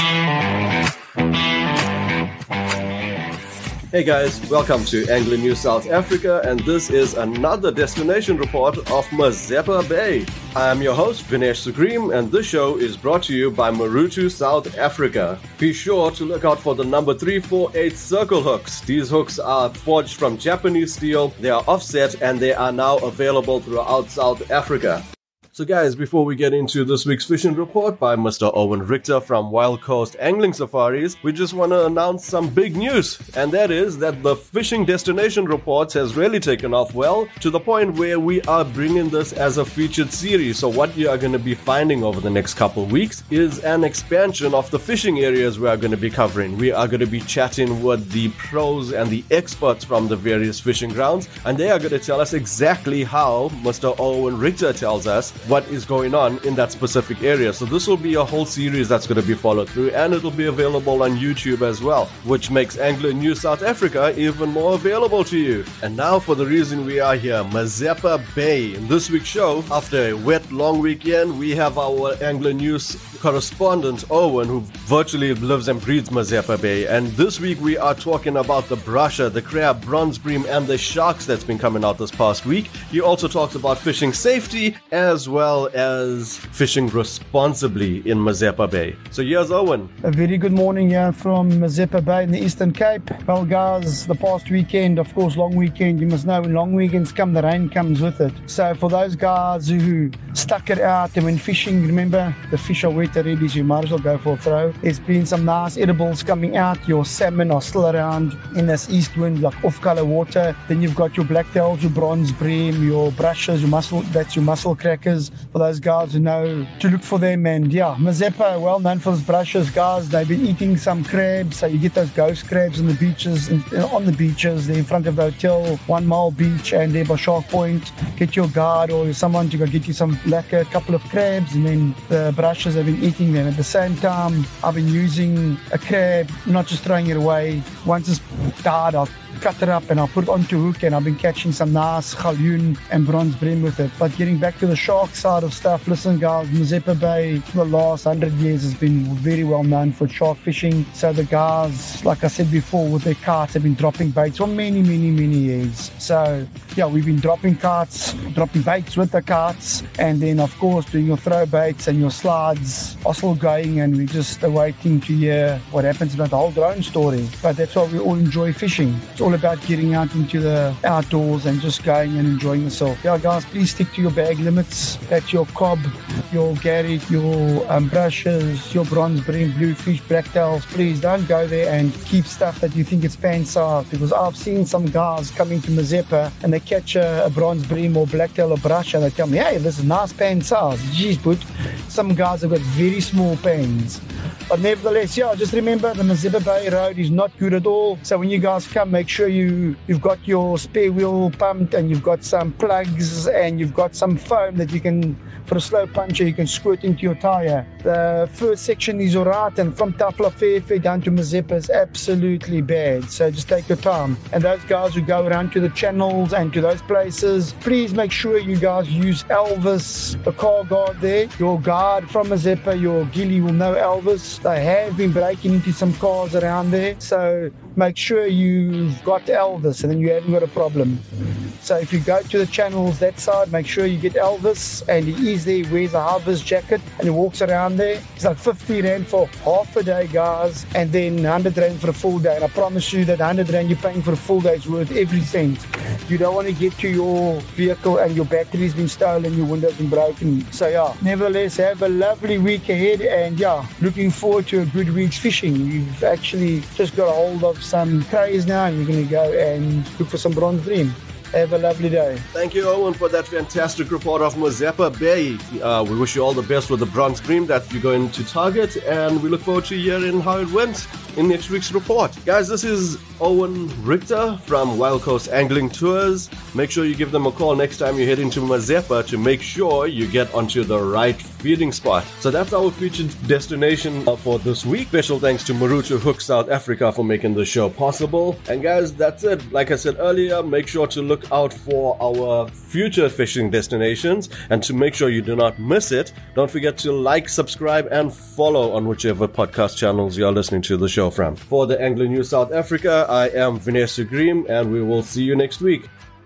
Hey guys, welcome to Angling News South Africa, and this is another destination report of Mazeppa Bay. I'm your host, Vinesh Sugrim, and this show is brought to you by Marutu South Africa. Be sure to look out for the number 348 circle hooks. These hooks are forged from Japanese steel, they are offset, and they are now available throughout South Africa. So guys, before we get into this week's fishing report by Mr. Owen Richter from Wild Coast Angling Safaris, we just want to announce some big news, and that is that the fishing destination reports has really taken off well, to the point where we are bringing this as a featured series. So what you are going to be finding over the next couple of weeks is an expansion of the fishing areas we are going to be covering. We are going to be chatting with the pros and the experts from the various fishing grounds, and they are going to tell us exactly how Mr. Owen Richter tells us what is going on in that specific area. So this will be a whole series that's going to be followed through, and it'll be available on YouTube as well, which makes Angling News South Africa even more available to you. And now for the reason we are here, Mazeppa Bay. In this week's show, after a wet long weekend, we have our Angling News correspondent Owen, who virtually lives and breathes Mazeppa Bay, and this week we are talking about the brusher, the crab, bronze bream, and the sharks that's been coming out this past week. He also talks about fishing safety as well as fishing responsibly in Mazeppa Bay. So here's Owen. A very good morning here from Mazeppa Bay in the Eastern Cape. Well guys, the past weekend, of course, long weekend, you must know when long weekends come, the rain comes with it. So for those guys who stuck it out and went fishing, remember the fish are wet already, so you might as well go for a throw. There's been some nice edibles coming out. Your salmon are still around in this east wind, like off-color water. Then you've got your blacktails, your bronze bream, your brushes, your mussel, that's your mussel crackers. For those guys who know to look for them. And yeah, Mazeppa, well known for his brushes, guys. They've been eating some crabs, so you get those ghost crabs on the beaches, on the beaches. They're in front of the hotel, 1 Mile Beach, and there by Shark Point. Get your guard or someone to go get you some a couple of crabs, and then the brushes have been eating them. At the same time, I've been using a crab, not just throwing it away. Once it's died, I'll cut it up and I'll put it onto hook, and I've been catching some nice galjoen and bronze bream with it. But getting back to the shark side of stuff, listen guys, Mazeppa Bay for the last 100 years has been very well known for shark fishing. So the guys, like I said before, with their carts have been dropping baits for many years. So yeah, we've been dropping baits with the carts, and then of course doing your throw baits and your slides are still going, and we're just awaiting to hear what happens about the whole drone story. But that's why we all enjoy fishing. It's all about getting out into the outdoors and just going and enjoying yourself. Yeah guys, please stick to your bag limits. That's your cob, your garret, your brushes, your bronze bream, bluefish, blacktails. Please don't go there and keep stuff that you think it's pan size, because I've seen some guys coming to Mazeppa and they catch a bronze bream or blacktail or brush, and they tell me, hey, this is nice pan size. Jeez, but some guys have got very small pans. But nevertheless, yeah, just remember the Mazeppa Bay Road is not good at all. So when you guys come, make sure you've got your spare wheel pumped, and you've got some plugs, and you've got some foam that you can, for a slow puncher, you can squirt into your tire. The first section is alright, and from Tafla Fairfair down to Mazeppa is absolutely bad. So just take your time. And those guys who go around to the channels and to those places, please make sure you guys use Elvis, the car guard there. Your guard from Mazeppa, your ghillie will know Elvis. They have been breaking into some cars around there, so make sure you've got Elvis, and then you haven't got a problem. So if you go to the channels that side, make sure you get Elvis, and he is there, wears a high-vis jacket, and he walks around there. It's like 50 Rand for half a day, guys, and then 100 Rand for a full day. And I promise you that 100 Rand you're paying for a full day is worth every cent. You don't want to get to your vehicle and your battery's been stolen, your window's been broken. So yeah, nevertheless, have a lovely week ahead, and yeah, looking forward to a good week's fishing. You've actually just got a hold of some crays now, and you're going to go and look for some bronze bream. Have a lovely day. Thank you, Owen, for that fantastic report of Mazeppa Bay. We wish you all the best with the bronze bream that you're going to target, and we look forward to hearing how it went in next week's report. Guys, this is Owen Richter from Wild Coast Angling Tours. Make sure you give them a call next time you head into Mazeppa to make sure you get onto the right feeding spot. So that's our featured destination for this week. Special thanks to Marutu Hook South Africa for making the show possible. And guys, that's it. Like I said earlier, make sure to look look out for our future fishing destinations. And to make sure you do not miss it, don't forget to like, subscribe, and follow on whichever podcast channels you're listening to the show from. For the Anglo News South Africa, I am Vinesh Sugrim, and we will see you next week.